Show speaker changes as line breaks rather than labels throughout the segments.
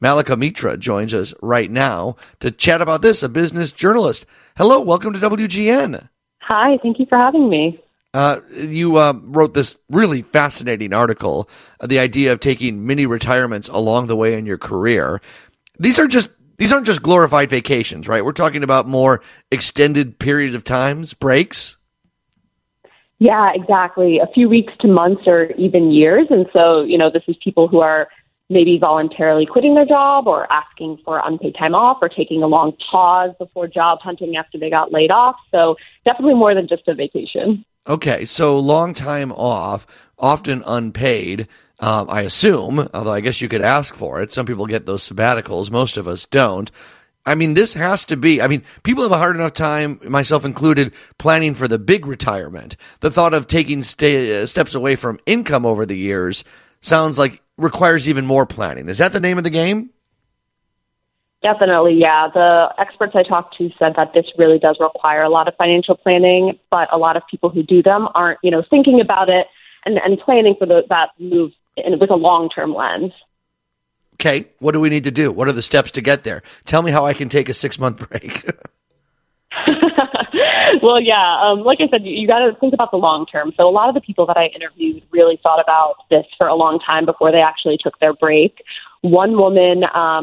Malika Mitra joins us right now to chat about this, a business journalist. Hello, welcome to WGN.
Hi, thank you for having me.
You wrote this really fascinating article, the idea of taking mini retirements along the way in your career. These aren't just glorified vacations, right? We're talking about more extended period of times, breaks.
Yeah, exactly. A few weeks to months or even years. And so, this is people who are maybe voluntarily quitting their job or asking for unpaid time off or taking a long pause before job hunting after they got laid off. So definitely more than just a vacation.
Okay, so long time off, often unpaid, I assume, although I guess you could ask for it. Some people get those sabbaticals. Most of us don't. I mean, this has to be, people have a hard enough time, myself included, planning for the big retirement. The thought of taking steps away from income over the years sounds like requires even more planning. Is that the name of the game?
Definitely, yeah. The experts I talked to said that this really does require a lot of financial planning, but a lot of people who do them aren't, thinking about it and planning for that move with a long-term lens.
Okay, what do we need to do? What are the steps to get there? Tell me how I can take a 6-month break.
Well, yeah, like I said, you got to think about the long term. So a lot of the people that I interviewed really thought about this for a long time before they actually took their break. One woman,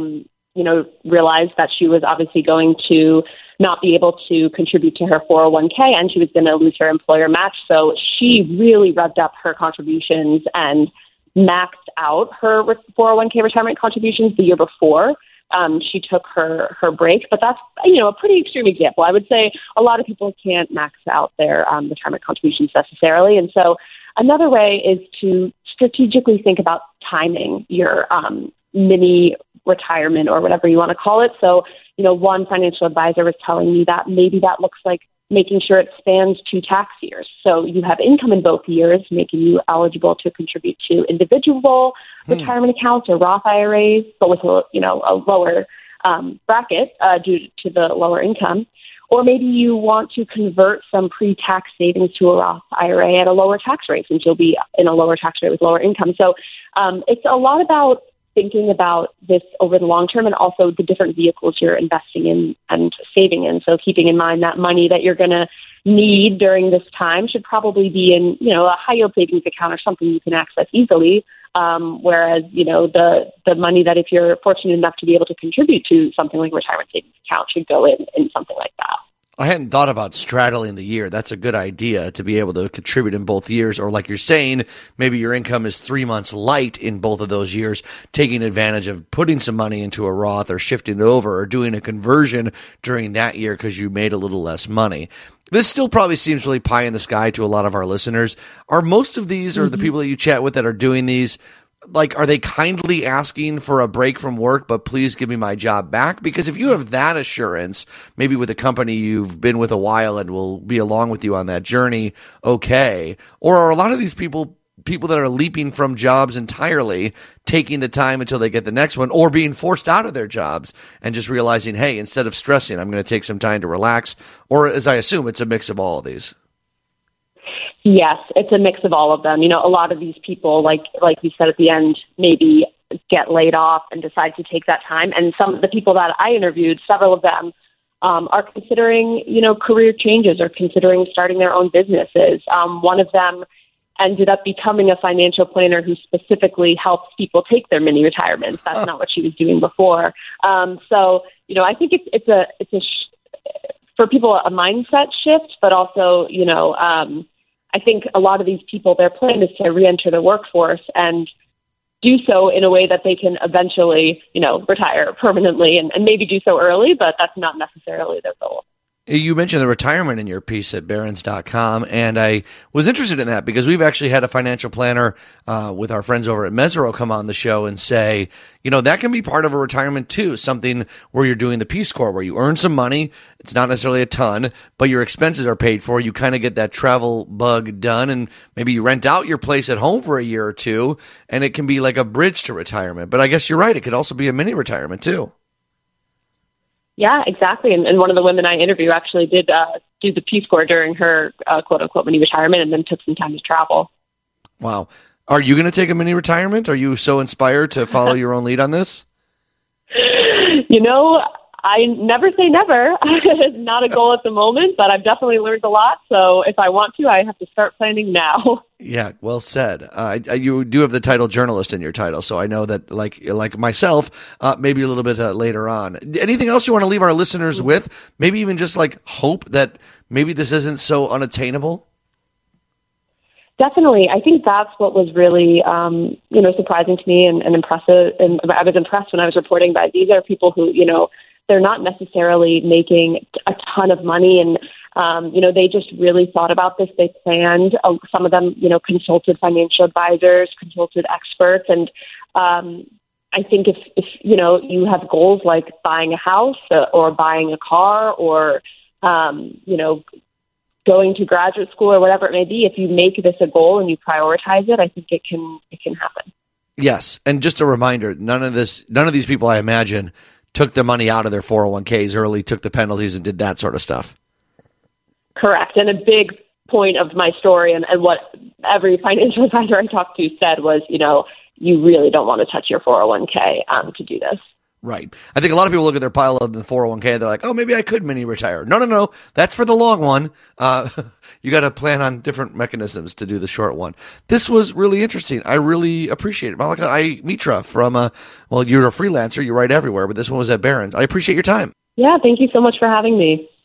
realized that she was obviously going to not be able to contribute to her 401k and she was going to lose her employer match. So she really revved up her contributions and maxed out her 401k retirement contributions the year before she took her break. But that's, a pretty extreme example. I would say a lot of people can't max out their retirement contributions necessarily. And so another way is to strategically think about timing your mini retirement or whatever you want to call it. So, one financial advisor was telling me that maybe that looks like making sure it spans 2 tax years. So you have income in both years, making you eligible to contribute to individual retirement accounts or Roth IRAs, but with a lower bracket due to the lower income. Or maybe you want to convert some pre-tax savings to a Roth IRA at a lower tax rate, since you'll be in a lower tax rate with lower income. So it's a lot about thinking about this over the long term and also the different vehicles you're investing in and saving in. So keeping in mind that money that you're going to need during this time should probably be in, a high yield savings account or something you can access easily. Whereas, the money that if you're fortunate enough to be able to contribute to something like a retirement savings account should go in something like that.
I hadn't thought about straddling the year. That's a good idea to be able to contribute in both years. Or like you're saying, maybe your income is 3 months light in both of those years, taking advantage of putting some money into a Roth or shifting it over or doing a conversion during that year because you made a little less money. This still probably seems really pie in the sky to a lot of our listeners. Are most of these or the people that you chat with that are doing these, are they kindly asking for a break from work, but please give me my job back? Because if you have that assurance, maybe with a company you've been with a while and will be along with you on that journey, okay. Or are a lot of these people that are leaping from jobs entirely, taking the time until they get the next one, or being forced out of their jobs and just realizing, hey, instead of stressing, I'm going to take some time to relax? Or as I assume, it's a mix of all of these.
Yes, it's a mix of all of them. A lot of these people, like you said at the end, maybe get laid off and decide to take that time. And some of the people that I interviewed, several of them, are considering, career changes or considering starting their own businesses. One of them ended up becoming a financial planner who specifically helps people take their mini retirements. That's not what she was doing before. So, I think it's for people a mindset shift, but also, I think a lot of these people, their plan is to reenter the workforce and do so in a way that they can eventually, retire permanently and maybe do so early, but that's not necessarily their goal.
You mentioned the retirement in your piece at Barron's.com, and I was interested in that because we've actually had a financial planner with our friends over at Mesirow come on the show and say, that can be part of a retirement too, something where you're doing the Peace Corps, where you earn some money. It's not necessarily a ton, but your expenses are paid for. You kind of get that travel bug done, and maybe you rent out your place at home for a year or two, and it can be like a bridge to retirement. But I guess you're right. It could also be a mini retirement too.
Yeah, exactly. And one of the women I interviewed actually did do the Peace Corps during her quote-unquote mini retirement and then took some time to travel.
Wow. Are you going to take a mini retirement? Are you so inspired to follow your own lead on this?
I never say never. It's not a goal at the moment, but I've definitely learned a lot. So if I want to, I have to start planning now.
Yeah, well said. You do have the title journalist in your title, so I know that, like myself, maybe a little bit later on. Anything else you want to leave our listeners with? Maybe even just like hope that maybe this isn't so unattainable?
Definitely. I think that's what was really, surprising to me and impressive. And I was impressed when I was reporting that these are people who, they're not necessarily making a ton of money, and they just really thought about this. They planned. Some of them, consulted financial advisors, consulted experts, and I think if you have goals like buying a house or buying a car or going to graduate school or whatever it may be, if you make this a goal and you prioritize it, I think it can happen.
Yes, and just a reminder: none of these people, I imagine, took the money out of their 401ks early, took the penalties, and did that sort of stuff.
Correct. And a big point of my story and what every financial advisor I talked to said was, you really don't want to touch your 401k to do this.
Right. I think a lot of people look at their pile of the 401k, they're like, oh, maybe I could mini retire. No. That's for the long one. You got to plan on different mechanisms to do the short one. This was really interesting. I really appreciate it. Malika Mitra from, you're a freelancer. You write everywhere, but this one was at Barron's. I appreciate your time.
Yeah, thank you so much for having me.